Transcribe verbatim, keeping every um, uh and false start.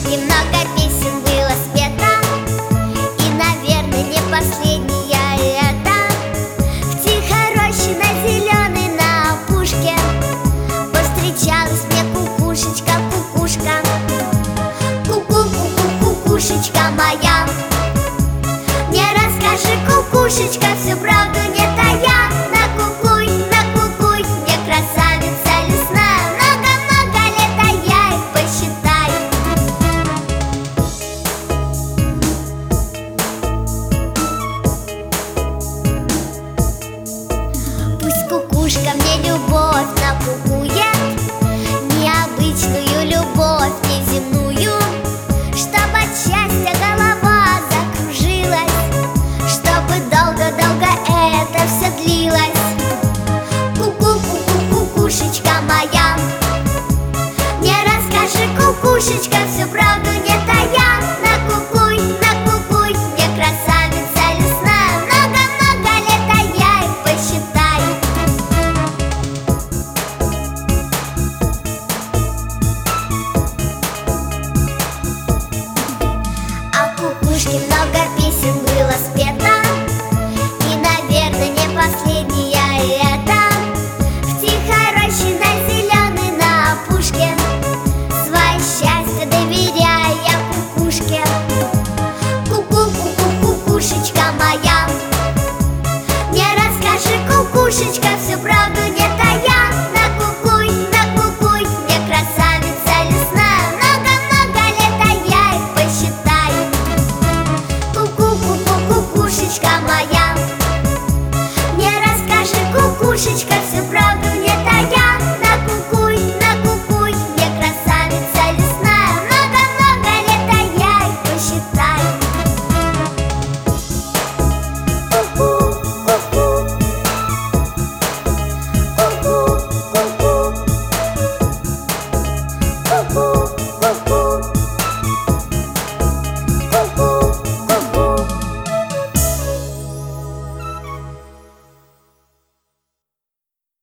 кукушки много песен было спето, и, наверное, не последняя это. В тихой роще на зеленой на опушке повстречалась мне кукушечка, кукушка. Ку-ку-ку-ку, кукушечка моя, мне расскажи, кукушечка, всю правду не тая. Накукуй, накукуй, мне красавица лесная, много-много лет, а я их посчитаю. Пусть кукушка мне любовь накукует, необычную любовь, неземную, чтоб от счастья голова закружилась, чтобы долго-долго это все длилось. Ку-ку-ку-ку, кукушечка моя, мне расскажи, кукушечка, всю правду не тая. Накукуй, накукуй, мне красавица лесная, много-много лет, а я их посчитаю. А кукушке много песен было спето, и, наверное, не последняя это. В тихой роще на зеленой на опушке свое счастье доверяя я кукушке. Ку-ку-ку-ку, кукушечка моя, мне расскажи, кукушечка, всю правду не тая. Накукуй, накукуй, мне красавица лесная, много-много лет, а я их посчитаю. Ку-ку-ку-ку, кукушечка моя, мне расскажи, кукушечка, всю правду не тая. Накукуй, накукуй, мне красавица лесная, много-много лет, а я их посчитаю. Ку-ку, ку-ку, ку-ку, ку-ку, ку-ку, ку-ку.